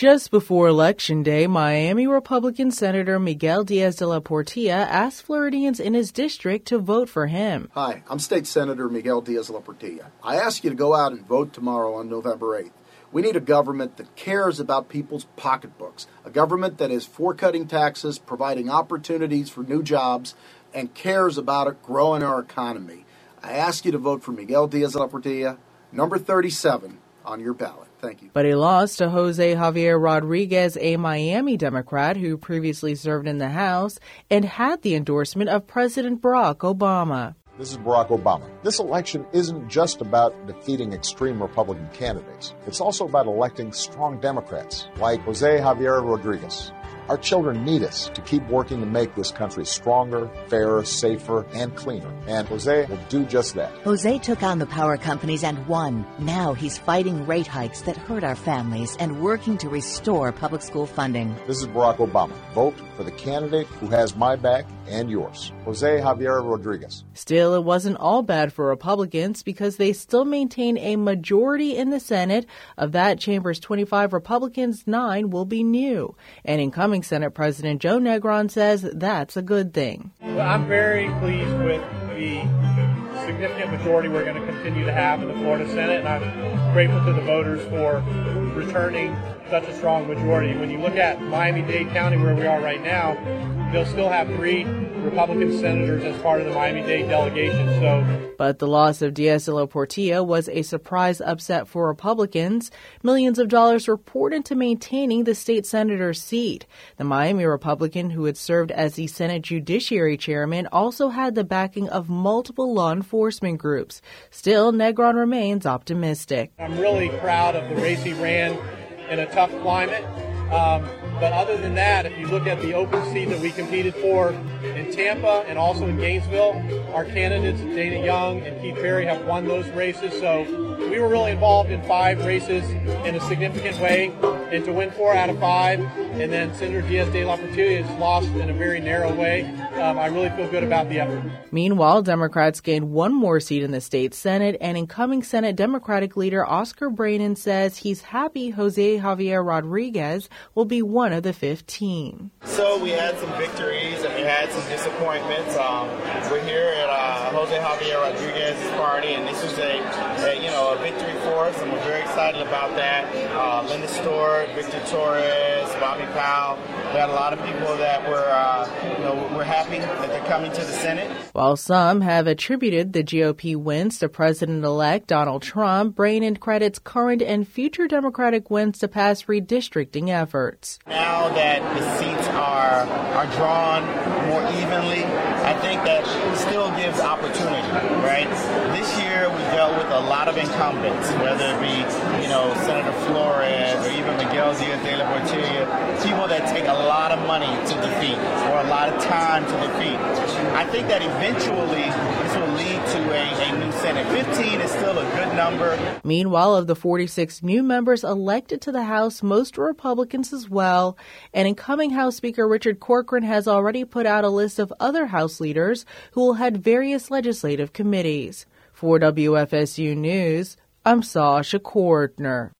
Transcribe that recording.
Just before Election Day, Miami Republican Senator Miguel Diaz de la Portilla asked Floridians in his district to vote for him. Hi, I'm State Senator Miguel Diaz de la Portilla. I ask you to go out and vote tomorrow on November 8th. We need a government that cares about people's pocketbooks, a government that is for cutting taxes, providing opportunities for new jobs, and cares about it growing our economy. I ask you to vote for Miguel Diaz de la Portilla, number 37 on your ballot. Thank you. But he lost to Jose Javier Rodriguez, a Miami Democrat who previously served in the House and had the endorsement of President Barack Obama. This is Barack Obama. This election isn't just about defeating extreme Republican candidates. It's also about electing strong Democrats like Jose Javier Rodriguez. Our children need us to keep working to make this country stronger, fairer, safer, and cleaner. And Jose will do just that. Jose took on the power companies and won. Now he's fighting rate hikes that hurt our families and working to restore public school funding. This is Barack Obama. Vote for the candidate who has my back and yours, Jose Javier Rodriguez. Still, it wasn't all bad for Republicans because they still maintain a majority in the Senate. Of that chamber's 25 Republicans, 9 will be new. And incoming Senate President Joe Negron says that's a good thing. Well, I'm very pleased with the significant majority we're going to continue to have in the Florida Senate, and I'm grateful to the voters for returning such a strong majority. When you look at Miami-Dade County, where we are right now, they'll still have 3 Republican senators as part of the Miami-Dade delegation. But the loss of Diaz de la Portilla was a surprise upset for Republicans. Millions of dollars were poured into maintaining the state senator's seat. The Miami Republican, who had served as the Senate Judiciary Chairman, also had the backing of multiple law enforcement groups. Still, Negron remains optimistic. I'm really proud of the race he ran in a tough climate. But other than that, if you look at the open seat that we competed for in Tampa and also in Gainesville, our candidates, Dana Young and Keith Perry, have won those races. So we were really involved in 5 races in a significant way. And to win 4 out of 5, and then Senator Diaz de la Portilla is lost in a very narrow way, I really feel good about the effort. Meanwhile, Democrats gained 1 more seat in the state Senate, and incoming Senate Democratic leader Oscar Braden says he's happy Jose Javier Rodriguez will be one of the 15. So we had some victories and we had some disappointments. We're here at Jose Javier Rodriguez's party, and this is a victory for us, and we're very excited about that. Linda Stewart, Victor Torres, Bobby Powell. We had a lot of people that we're happy that they're coming to the Senate. While some have attributed the GOP wins to President-elect Donald Trump, Braden credits current and future Democratic wins to past redistricting efforts. Now that the seats are drawn more evenly, I think that still gives opportunity, right? This year we dealt with a lot of incumbents, whether it be, Senator Flores or even Miguel Diaz de la Portilla, people that take a lot of money to defeat or a lot of time to defeat. I think that eventually this will lead to a new Senate. 15 is still a good number. Meanwhile, of the 46 new members elected to the House, most are Republicans as well. And incoming House Speaker Richard Corcoran has already put out a list of other House leaders who will head various legislative committees. For WFSU News, I'm Sasha Kortner.